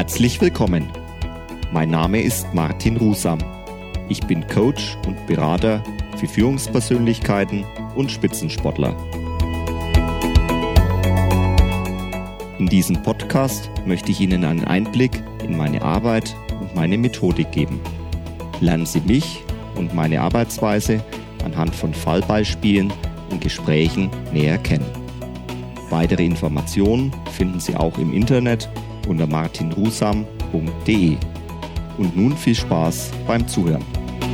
Herzlich willkommen. Mein Name ist Martin Rusam. Ich bin Coach und Berater für Führungspersönlichkeiten und Spitzensportler. In diesem Podcast möchte ich Ihnen einen Einblick in meine Arbeit und meine Methodik geben. Lernen Sie mich und meine Arbeitsweise anhand von Fallbeispielen und Gesprächen näher kennen. Weitere Informationen finden Sie auch im Internet unter martinrusam.de. Und nun viel Spaß beim Zuhören.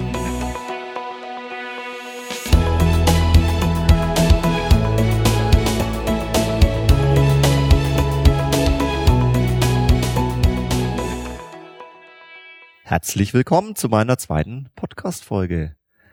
Herzlich willkommen zu meiner zweiten Podcast-Folge.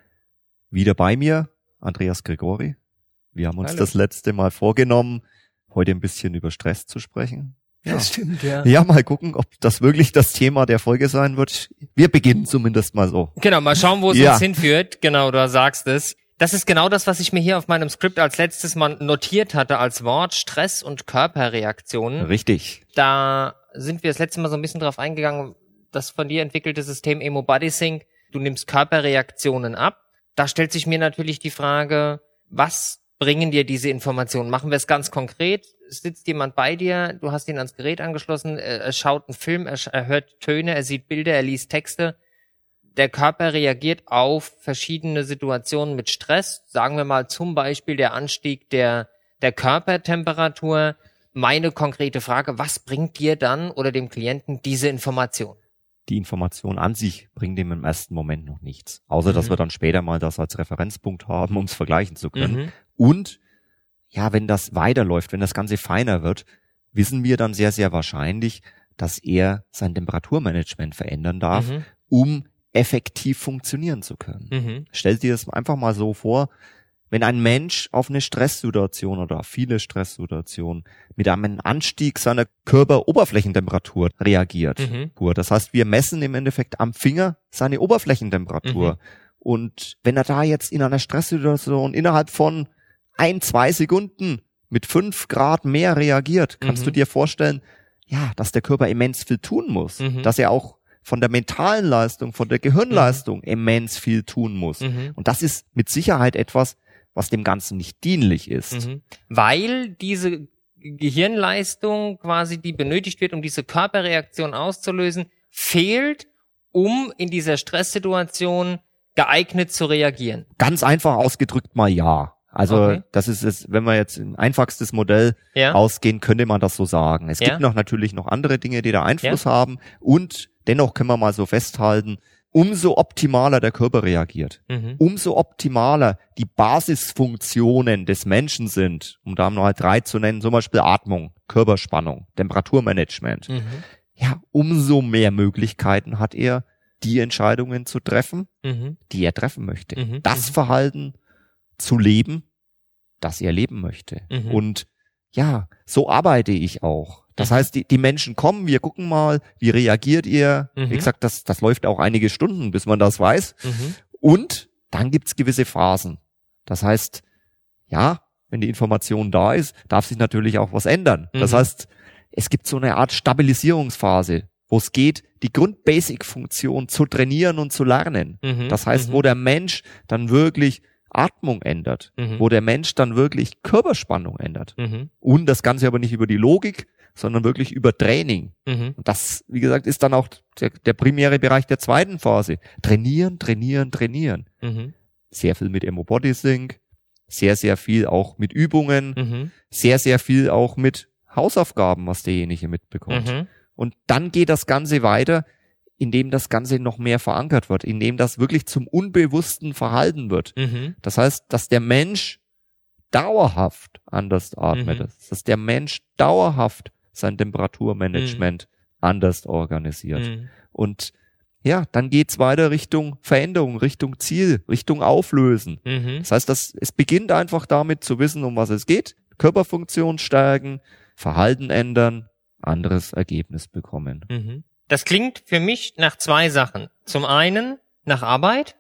Wieder bei mir, Andreas Gregori. Wir haben uns das letzte Mal vorgenommen, heute ein bisschen über Stress zu sprechen. Ja. Das stimmt, ja. Ja, mal gucken, ob das wirklich das Thema der Folge sein wird. Wir beginnen zumindest mal so. Genau, mal schauen, wo es uns hinführt. Genau, du sagst es. Das ist genau das, was ich mir hier auf meinem Skript als letztes Mal notiert hatte als Wort, Stress und Körperreaktionen. Richtig. Da sind wir das letzte Mal so ein bisschen drauf eingegangen, das von dir entwickelte System Emo-Body-Sync. Du nimmst Körperreaktionen ab. Da stellt sich mir natürlich die Frage, was bringen dir diese Informationen? Machen wir es ganz konkret. Es sitzt jemand bei dir, du hast ihn ans Gerät angeschlossen, er schaut einen Film, er hört Töne, er sieht Bilder, er liest Texte. Der Körper reagiert auf verschiedene Situationen mit Stress. Sagen wir mal zum Beispiel der Anstieg der Körpertemperatur. Meine konkrete Frage, was bringt dir dann oder dem Klienten diese Information? Die Information an sich bringt ihm im ersten Moment noch nichts. Außer, dass wir dann später mal das als Referenzpunkt haben, um es vergleichen zu können. Und ja, wenn das weiterläuft, wenn das Ganze feiner wird, wissen wir dann sehr, sehr wahrscheinlich, dass er sein Temperaturmanagement verändern darf, um effektiv funktionieren zu können. Stell dir das einfach mal so vor, wenn ein Mensch auf eine Stresssituation oder auf viele Stresssituationen mit einem Anstieg seiner Körperoberflächentemperatur reagiert. Das heißt, wir messen im Endeffekt am Finger seine Oberflächentemperatur. Und wenn er da jetzt in einer Stresssituation innerhalb von 1-2 Sekunden mit 5 Grad mehr reagiert, kannst du dir vorstellen, ja, dass der Körper immens viel tun muss, dass er auch von der mentalen Leistung, von der Gehirnleistung immens viel tun muss. Und das ist mit Sicherheit etwas, was dem Ganzen nicht dienlich ist. Weil diese Gehirnleistung quasi, die benötigt wird, um diese Körperreaktion auszulösen, fehlt, um in dieser Stresssituation geeignet zu reagieren. Ganz einfach ausgedrückt mal ja. Also das ist es, wenn wir jetzt ein einfachstes Modell ausgehen, könnte man das so sagen. Es gibt natürlich noch andere Dinge, die da Einfluss haben, und dennoch können wir mal so festhalten, umso optimaler der Körper reagiert, umso optimaler die Basisfunktionen des Menschen sind, um da mal 3 zu nennen, zum Beispiel Atmung, Körperspannung, Temperaturmanagement. Ja, umso mehr Möglichkeiten hat er, die Entscheidungen zu treffen, die er treffen möchte. Das Verhalten zu leben, das er leben möchte. Und ja, so arbeite ich auch. Das heißt, die Menschen kommen, wir gucken mal, wie reagiert ihr? Wie gesagt, das läuft auch einige Stunden, bis man das weiß. Und dann gibt's gewisse Phasen. Das heißt, ja, wenn die Information da ist, darf sich natürlich auch was ändern. Das heißt, es gibt so eine Art Stabilisierungsphase, wo es geht, die Grund-Basic-Funktion zu trainieren und zu lernen. Das heißt, wo der Mensch dann wirklich Atmung ändert, wo der Mensch dann wirklich Körperspannung ändert. Und das Ganze aber nicht über die Logik, sondern wirklich über Training. Und das, wie gesagt, ist dann auch der primäre Bereich der zweiten Phase. Trainieren, trainieren, trainieren. Sehr viel mit Emo-Body-Sync, sehr, sehr viel auch mit Übungen, sehr, sehr viel auch mit Hausaufgaben, was derjenige mitbekommt. Und dann geht das Ganze weiter, indem das Ganze noch mehr verankert wird, indem das wirklich zum unbewussten Verhalten wird. Das heißt, dass der Mensch dauerhaft anders atmet, dass der Mensch dauerhaft sein Temperaturmanagement anders organisiert. Und ja, dann geht's weiter Richtung Veränderung, Richtung Ziel, Richtung Auflösen. Das heißt, es beginnt einfach damit zu wissen, um was es geht, Körperfunktion stärken, Verhalten ändern, anderes Ergebnis bekommen. Das klingt für mich nach 2 Sachen. Zum einen nach Arbeit.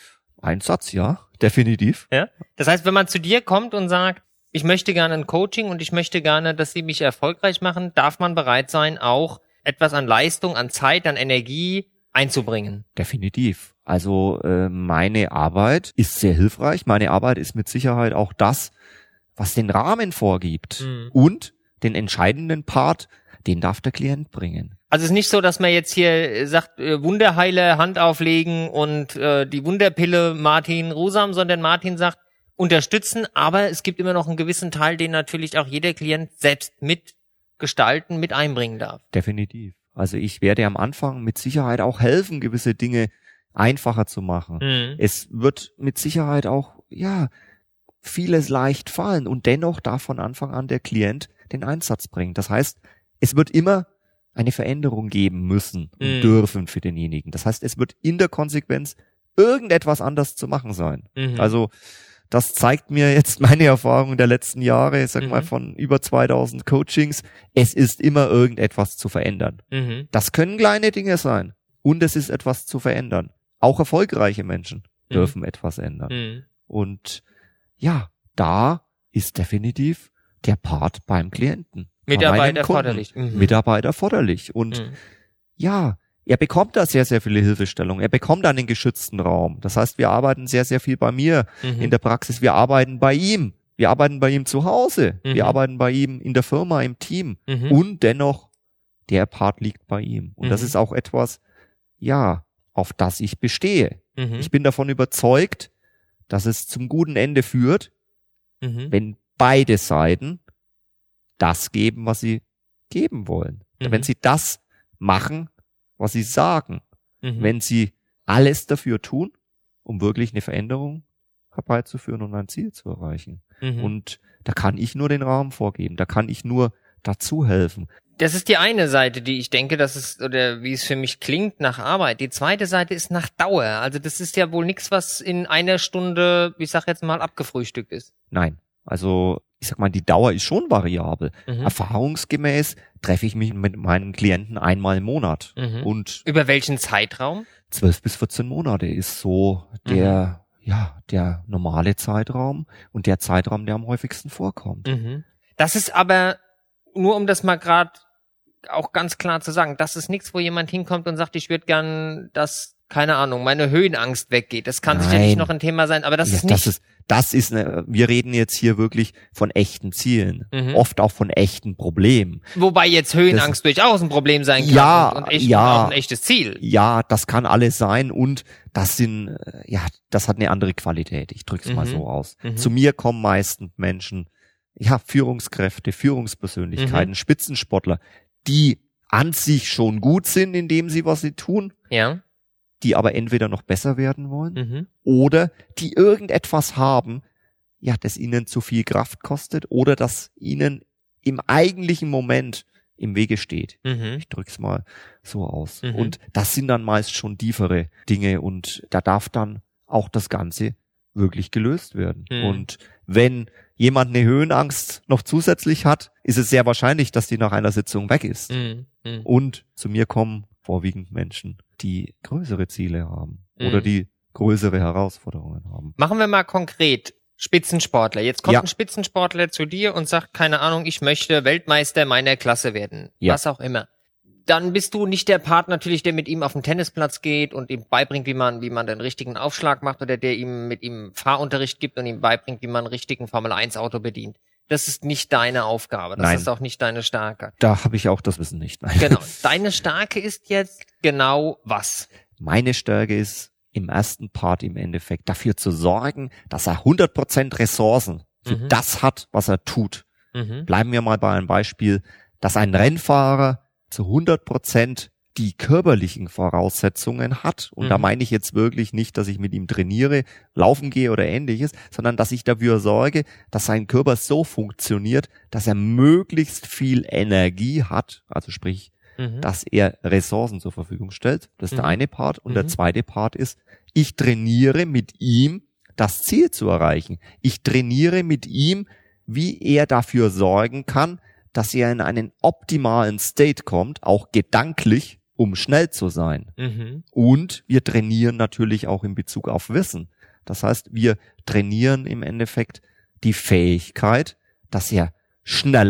Ein Satz, ja, definitiv. Ja. Das heißt, wenn man zu dir kommt und sagt, ich möchte gerne ein Coaching und ich möchte gerne, dass Sie mich erfolgreich machen, darf man bereit sein, auch etwas an Leistung, an Zeit, an Energie einzubringen. Definitiv. Also meine Arbeit ist sehr hilfreich. Meine Arbeit ist mit Sicherheit auch das, was den Rahmen vorgibt. Und den entscheidenden Part, den darf der Klient bringen. Also es ist nicht so, dass man jetzt hier sagt, Wunderheile, Hand auflegen und die Wunderpille Martin Rusam, sondern Martin sagt, unterstützen, aber es gibt immer noch einen gewissen Teil, den natürlich auch jeder Klient selbst mitgestalten, mit einbringen darf. Definitiv. Also ich werde am Anfang mit Sicherheit auch helfen, gewisse Dinge einfacher zu machen. Es wird mit Sicherheit auch, vieles leicht fallen und dennoch darf von Anfang an der Klient den Einsatz bringen. Das heißt, es wird immer eine Veränderung geben müssen und dürfen für denjenigen. Das heißt, es wird in der Konsequenz irgendetwas anders zu machen sein. Also das zeigt mir jetzt meine Erfahrung der letzten Jahre, ich sag mal von über 2000 Coachings. Es ist immer irgendetwas zu verändern. Das können kleine Dinge sein und es ist etwas zu verändern. Auch erfolgreiche Menschen dürfen etwas ändern. Und da ist definitiv der Part beim Klienten. Mitarbeiter erforderlich. Mitarbeiter erforderlich. Und er bekommt da sehr, sehr viele Hilfestellungen. Er bekommt einen geschützten Raum. Das heißt, wir arbeiten sehr, sehr viel bei mir in der Praxis. Wir arbeiten bei ihm. Wir arbeiten bei ihm zu Hause. Wir arbeiten bei ihm in der Firma, im Team. Und dennoch, der Part liegt bei ihm. Und das ist auch etwas, auf das ich bestehe. Ich bin davon überzeugt, dass es zum guten Ende führt, wenn beide Seiten das geben, was sie geben wollen. Wenn sie das machen, was sie sagen. Wenn sie alles dafür tun, um wirklich eine Veränderung herbeizuführen und ein Ziel zu erreichen. Und da kann ich nur den Rahmen vorgeben. Da kann ich nur dazu helfen. Das ist die eine Seite, die ich denke, dass es, oder wie es für mich klingt, nach Arbeit. Die zweite Seite ist nach Dauer. Also das ist ja wohl nichts, was in einer Stunde, ich sag jetzt mal, abgefrühstückt ist. Nein. Also ich sag mal, die Dauer ist schon variabel. Erfahrungsgemäß treffe ich mich mit meinen Klienten einmal im Monat. Und über welchen Zeitraum? 12 bis 14 Monate ist so der normale Zeitraum und der Zeitraum, der am häufigsten vorkommt. Das ist aber, nur um das mal gerade auch ganz klar zu sagen, das ist nichts, wo jemand hinkommt und sagt, ich würde gern, dass, keine Ahnung, meine Höhenangst weggeht. Das kann sicherlich noch ein Thema sein, aber das ist nicht... Wir reden jetzt hier wirklich von echten Zielen. Oft auch von echten Problemen. Wobei jetzt Höhenangst durchaus ein Problem sein kann und auch ein echtes Ziel. Ja, das kann alles sein und das hat eine andere Qualität. Ich drück's mal so aus. Zu mir kommen meistens Menschen, Führungskräfte, Führungspersönlichkeiten, Spitzensportler, die an sich schon gut sind in dem was sie tun. Ja. Die aber entweder noch besser werden wollen oder die irgendetwas haben, das ihnen zu viel Kraft kostet oder das ihnen im eigentlichen Moment im Wege steht. Ich drück's mal so aus. Und das sind dann meist schon tiefere Dinge und da darf dann auch das Ganze wirklich gelöst werden. Und wenn jemand eine Höhenangst noch zusätzlich hat, ist es sehr wahrscheinlich, dass die nach einer Sitzung weg ist. Und zu mir kommen vorwiegend Menschen, die größere Ziele haben oder die größere Herausforderungen haben. Machen wir mal konkret. Spitzensportler. Jetzt kommt ein Spitzensportler zu dir und sagt, keine Ahnung, ich möchte Weltmeister meiner Klasse werden. Was auch immer. Dann bist du nicht der Part natürlich, der mit ihm auf den Tennisplatz geht und ihm beibringt, wie man den richtigen Aufschlag macht oder der mit ihm Fahrunterricht gibt und ihm beibringt, wie man einen richtigen Formel-1-Auto bedient. Das ist nicht deine Aufgabe. Das ist auch nicht deine Stärke. Da habe ich auch das Wissen nicht. Nein. Genau. Deine Stärke ist jetzt genau was? Meine Stärke ist im ersten Part im Endeffekt dafür zu sorgen, dass er 100% Ressourcen für das hat, was er tut. Bleiben wir mal bei einem Beispiel, dass ein Rennfahrer zu 100% die körperlichen Voraussetzungen hat. Und da meine ich jetzt wirklich nicht, dass ich mit ihm trainiere, laufen gehe oder ähnliches, sondern dass ich dafür sorge, dass sein Körper so funktioniert, dass er möglichst viel Energie hat, also sprich, dass er Ressourcen zur Verfügung stellt. Das ist der eine Part. Und der zweite Part ist, ich trainiere mit ihm, das Ziel zu erreichen. Ich trainiere mit ihm, wie er dafür sorgen kann, dass er in einen optimalen State kommt, auch gedanklich, um schnell zu sein. Und wir trainieren natürlich auch in Bezug auf Wissen. Das heißt, wir trainieren im Endeffekt die Fähigkeit, dass er schneller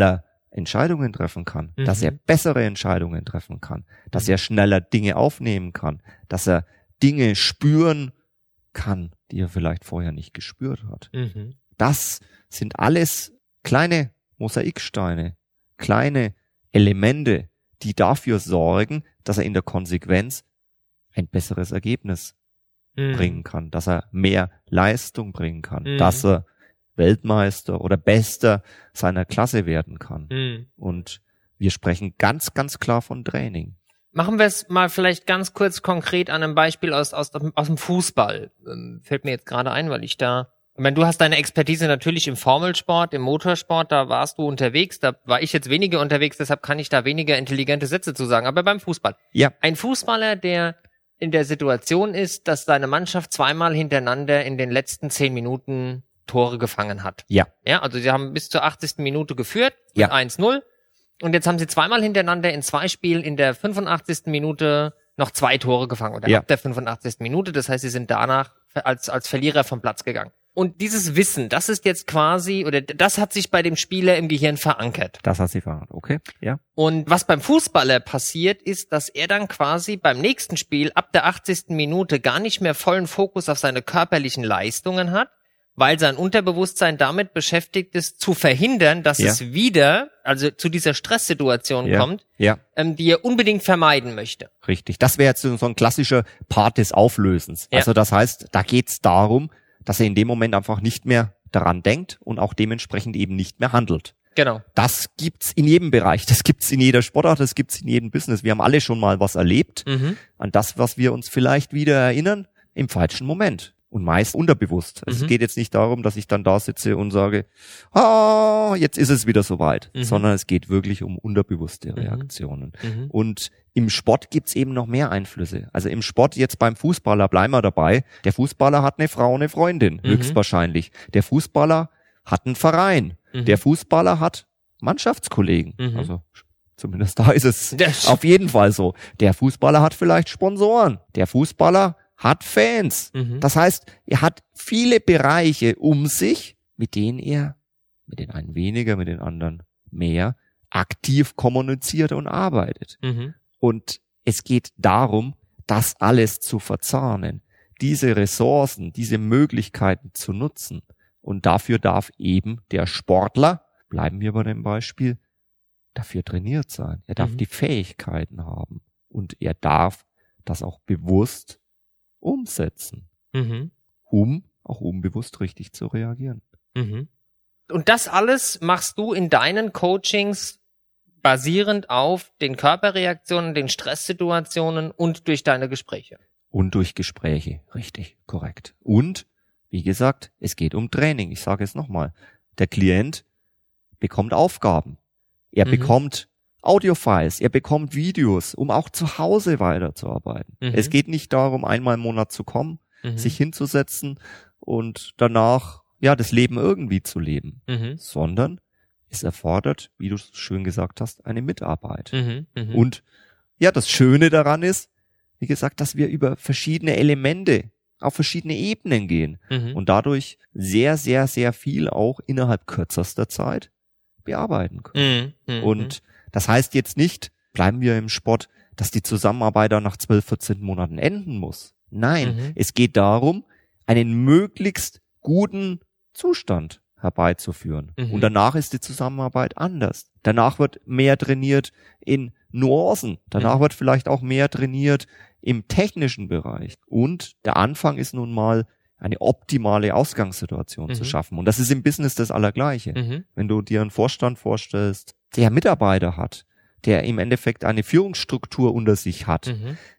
Entscheidungen treffen kann, dass er bessere Entscheidungen treffen kann, dass er schneller Dinge aufnehmen kann, dass er Dinge spüren kann, die er vielleicht vorher nicht gespürt hat. Das sind alles kleine Mosaiksteine, kleine Elemente, die dafür sorgen, dass er in der Konsequenz ein besseres Ergebnis bringen kann, dass er mehr Leistung bringen kann, dass er Weltmeister oder Bester seiner Klasse werden kann. Und wir sprechen ganz, ganz klar von Training. Machen wir es mal vielleicht ganz kurz konkret an einem Beispiel aus dem Fußball. Fällt mir jetzt gerade ein, weil ich du hast deine Expertise natürlich im Formelsport, im Motorsport, da warst du unterwegs, da war ich jetzt weniger unterwegs, deshalb kann ich da weniger intelligente Sätze zu sagen. Aber beim Fußball. Ja. Ein Fußballer, der in der Situation ist, dass seine Mannschaft zweimal hintereinander in den letzten 10 Minuten Tore gefangen hat. Ja. Ja, also sie haben bis zur 80. Minute geführt mit 1-0 und jetzt haben sie zweimal hintereinander in 2 Spielen in der 85. Minute noch 2 Tore gefangen oder ab der 85. Minute. Das heißt, sie sind danach als Verlierer vom Platz gegangen. Und dieses Wissen, das ist jetzt quasi, oder das hat sich bei dem Spieler im Gehirn verankert. Das hat sich verankert, okay, ja. Und was beim Fußballer passiert, ist, dass er dann quasi beim nächsten Spiel ab der 80. Minute gar nicht mehr vollen Fokus auf seine körperlichen Leistungen hat, weil sein Unterbewusstsein damit beschäftigt ist, zu verhindern, dass es wieder, also zu dieser Stresssituation kommt, die er unbedingt vermeiden möchte. Richtig, das wäre jetzt so ein klassischer Part des Auflösens. Ja. Also das heißt, da geht's darum, dass er in dem Moment einfach nicht mehr daran denkt und auch dementsprechend eben nicht mehr handelt. Genau. Das gibt's in jedem Bereich, das gibt's in jeder Sportart, das gibt's in jedem Business. Wir haben alle schon mal was erlebt, an das, was wir uns vielleicht wieder erinnern, im falschen Moment. Und meist unterbewusst. Es geht jetzt nicht darum, dass ich dann da sitze und sage, jetzt ist es wieder soweit, sondern es geht wirklich um unterbewusste Reaktionen. Und im Sport gibt's eben noch mehr Einflüsse. Also im Sport, jetzt beim Fußballer, bleiben wir dabei, der Fußballer hat eine Frau, eine Freundin, höchstwahrscheinlich. Der Fußballer hat einen Verein. Der Fußballer hat Mannschaftskollegen. Also zumindest da ist es auf jeden Fall so. Der Fußballer hat vielleicht Sponsoren. Der Fußballer hat Fans. Das heißt, er hat viele Bereiche um sich, mit denen er, mit den einen weniger, mit den anderen mehr, aktiv kommuniziert und arbeitet. Und es geht darum, das alles zu verzahnen, diese Ressourcen, diese Möglichkeiten zu nutzen. Und dafür darf eben der Sportler, bleiben wir bei dem Beispiel, dafür trainiert sein. Er darf die Fähigkeiten haben. Und er darf das auch bewusst umsetzen, um auch unbewusst richtig zu reagieren. Und das alles machst du in deinen Coachings basierend auf den Körperreaktionen, den Stresssituationen und durch deine Gespräche. Und durch Gespräche, richtig, korrekt. Und, wie gesagt, es geht um Training. Ich sage es nochmal. Der Klient bekommt Aufgaben. Er bekommt Audiofiles, er bekommt Videos, um auch zu Hause weiterzuarbeiten. Es geht nicht darum, einmal im Monat zu kommen, sich hinzusetzen und danach, das Leben irgendwie zu leben, sondern es erfordert, wie du schön gesagt hast, eine Mitarbeit. Und das Schöne daran ist, wie gesagt, dass wir über verschiedene Elemente auf verschiedene Ebenen gehen und dadurch sehr, sehr, sehr viel auch innerhalb kürzester Zeit bearbeiten können. Und das heißt jetzt nicht, bleiben wir im Sport, dass die Zusammenarbeit dann nach 12, 14 Monaten enden muss. Nein, es geht darum, einen möglichst guten Zustand herbeizuführen. Und danach ist die Zusammenarbeit anders. Danach wird mehr trainiert in Nuancen. Danach wird vielleicht auch mehr trainiert im technischen Bereich. Und der Anfang ist nun mal, eine optimale Ausgangssituation zu schaffen. Und das ist im Business das Allergleiche. Wenn du dir einen Vorstand vorstellst, der Mitarbeiter hat, der im Endeffekt eine Führungsstruktur unter sich hat,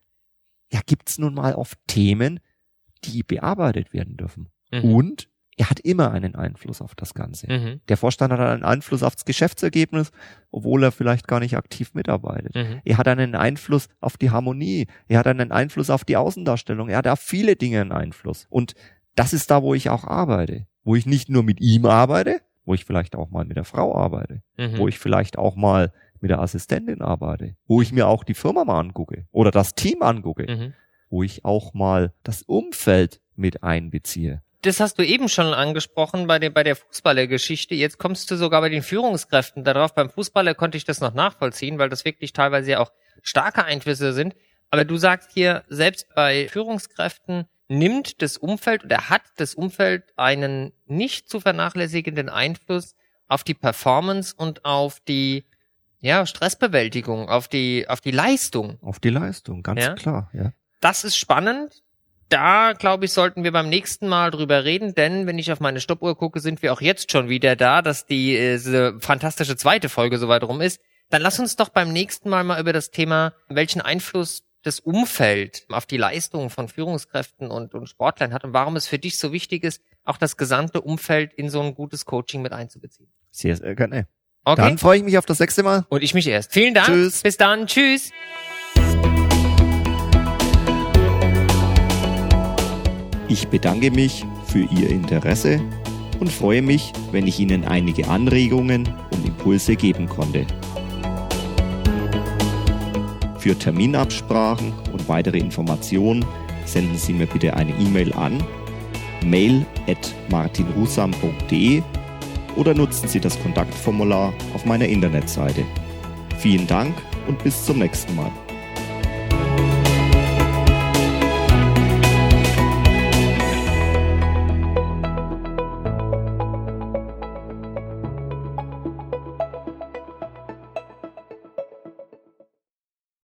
gibt's nun mal oft Themen, die bearbeitet werden dürfen. Und er hat immer einen Einfluss auf das Ganze. Der Vorstand hat einen Einfluss aufs Geschäftsergebnis, obwohl er vielleicht gar nicht aktiv mitarbeitet. Er hat einen Einfluss auf die Harmonie. Er hat einen Einfluss auf die Außendarstellung. Er hat auf viele Dinge einen Einfluss. Und das ist da, wo ich auch arbeite. Wo ich nicht nur mit ihm arbeite, wo ich vielleicht auch mal mit der Frau arbeite, wo ich vielleicht auch mal mit der Assistentin arbeite, wo ich mir auch die Firma mal angucke oder das Team angucke, wo ich auch mal das Umfeld mit einbeziehe. das hast du eben schon angesprochen bei der Fußballergeschichte. Jetzt kommst du sogar bei den Führungskräften darauf. Beim Fußballer konnte ich das noch nachvollziehen, weil das wirklich teilweise ja auch starke Einflüsse sind. Aber du sagst hier, selbst bei Führungskräften nimmt das Umfeld oder hat das Umfeld einen nicht zu vernachlässigenden Einfluss auf die Performance und auf die Stressbewältigung, auf die Leistung. Auf die Leistung, ganz klar, ja. Das ist spannend. Da, glaube ich, sollten wir beim nächsten Mal drüber reden, denn wenn ich auf meine Stoppuhr gucke, sind wir auch jetzt schon wieder da, dass diese fantastische zweite Folge soweit rum ist. Dann lass uns doch beim nächsten Mal über das Thema, welchen Einfluss das Umfeld auf die Leistung von Führungskräften und Sportlern hat und warum es für dich so wichtig ist, auch das gesamte Umfeld in so ein gutes Coaching mit einzubeziehen. Sehr, sehr gerne. Okay. Dann freue ich mich auf das nächste Mal. Und ich mich erst. Vielen Dank. Tschüss. Bis dann. Tschüss. Ich bedanke mich für Ihr Interesse und freue mich, wenn ich Ihnen einige Anregungen und Impulse geben konnte. Für Terminabsprachen und weitere Informationen senden Sie mir bitte eine E-Mail an mail@martinrusam.de oder nutzen Sie das Kontaktformular auf meiner Internetseite. Vielen Dank und bis zum nächsten Mal.